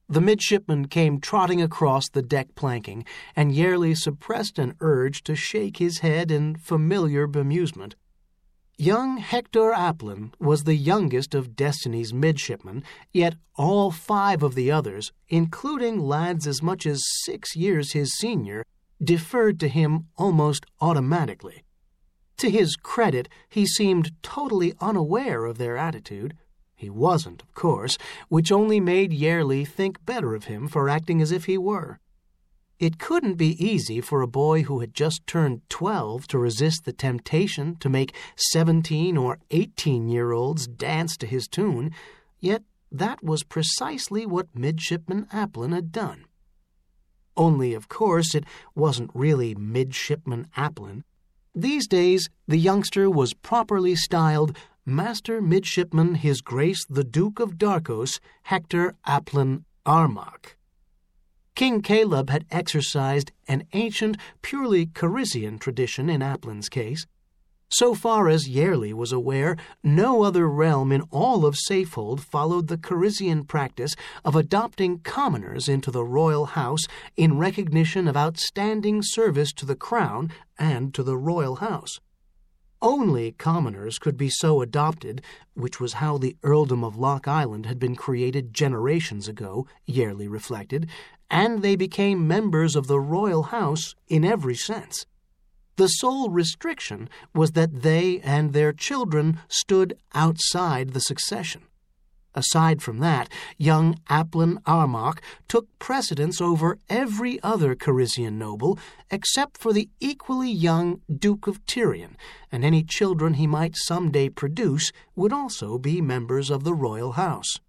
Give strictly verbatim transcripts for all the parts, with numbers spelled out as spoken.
The midshipman came trotting across the deck planking, and Yearly suppressed an urge to shake his head in familiar bemusement. Young Hector Applin was the youngest of Destiny's midshipmen, yet all five of the others, including lads as much as six years his senior, deferred to him almost automatically. To his credit, he seemed totally unaware of their attitude. He wasn't, of course, which only made Yearly think better of him for acting as if he were. It couldn't be easy for a boy who had just turned twelve to resist the temptation to make seventeen or eighteen-year-olds dance to his tune, yet that was precisely what Midshipman Applin had done. Only, of course, it wasn't really Midshipman Applin. These days, the youngster was properly styled Master Midshipman His Grace the Duke of Darkos, Hector Applin Armagh. King Caleb had exercised an ancient, purely Carisian tradition in Applin's case. So far as Yearly was aware, no other realm in all of Safehold followed the Carisian practice of adopting commoners into the royal house in recognition of outstanding service to the crown and to the royal house. Only commoners could be so adopted, which was how the earldom of Loch Island had been created generations ago, Yearly reflected, and they became members of the royal house in every sense. The sole restriction was that they and their children stood outside the succession. Aside from that, young Applin Armagh took precedence over every other Carisian noble except for the equally young Duke of Tyrion, and any children he might someday produce would also be members of the royal house.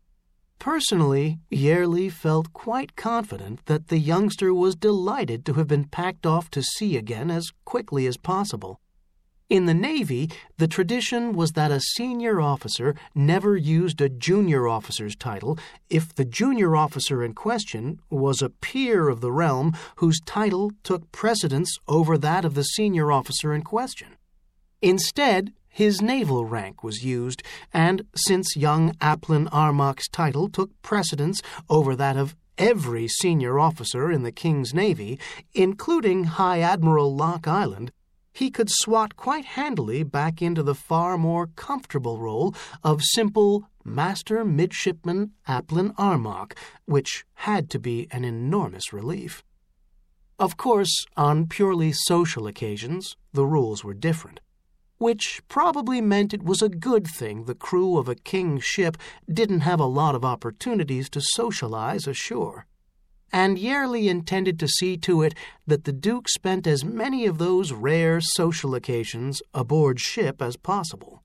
Personally, Yearly felt quite confident that the youngster was delighted to have been packed off to sea again as quickly as possible. In the Navy, the tradition was that a senior officer never used a junior officer's title if the junior officer in question was a peer of the realm whose title took precedence over that of the senior officer in question. Instead, his naval rank was used, and since young Applin Armagh's title took precedence over that of every senior officer in the King's Navy, including High Admiral Loch Island, he could swat quite handily back into the far more comfortable role of simple Master Midshipman Applin Armagh, which had to be an enormous relief. Of course, on purely social occasions, the rules were different, which probably meant it was a good thing the crew of a king's ship didn't have a lot of opportunities to socialize ashore. And Yearly intended to see to it that the Duke spent as many of those rare social occasions aboard ship as possible.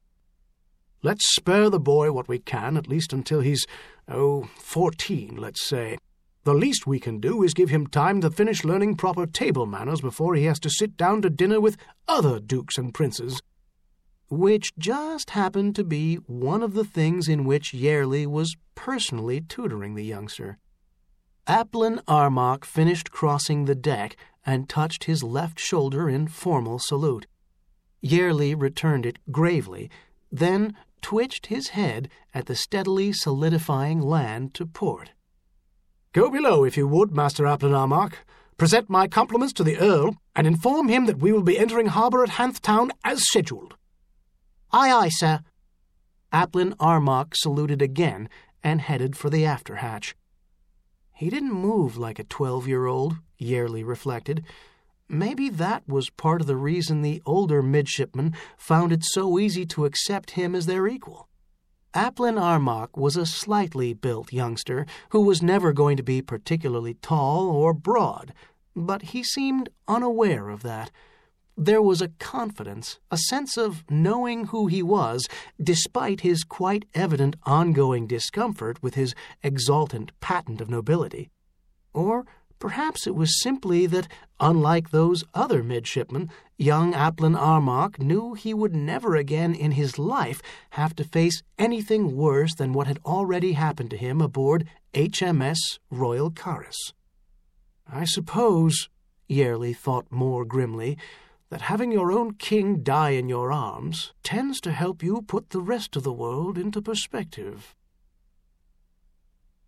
"Let's spare the boy what we can, at least until he's, oh, fourteen, let's say. The least we can do is give him time to finish learning proper table manners before he has to sit down to dinner with other dukes and princes." Which just happened to be one of the things in which Yearly was personally tutoring the youngster. Applin Armagh finished crossing the deck and touched his left shoulder in formal salute. Yearly returned it gravely, then twitched his head at the steadily solidifying land to port. "Go below, if you would, Master Applin Armagh. Present my compliments to the Earl, and inform him that we will be entering harbour at Hanthtown as scheduled." "Aye, aye, sir." Applin Armagh saluted again and headed for the after-hatch. He didn't move like a twelve-year-old, Yearly reflected. Maybe that was part of the reason the older midshipmen found it so easy to accept him as their equal. Applin Armagh was a slightly built youngster who was never going to be particularly tall or broad, but he seemed unaware of that. There was a confidence, a sense of knowing who he was, despite his quite evident ongoing discomfort with his exultant patent of nobility. Or perhaps it was simply that, unlike those other midshipmen, young Applin Armagh knew he would never again in his life have to face anything worse than what had already happened to him aboard H M S Royal Caris. "I suppose," Yearly thought more grimly, "that having your own king die in your arms tends to help you put the rest of the world into perspective."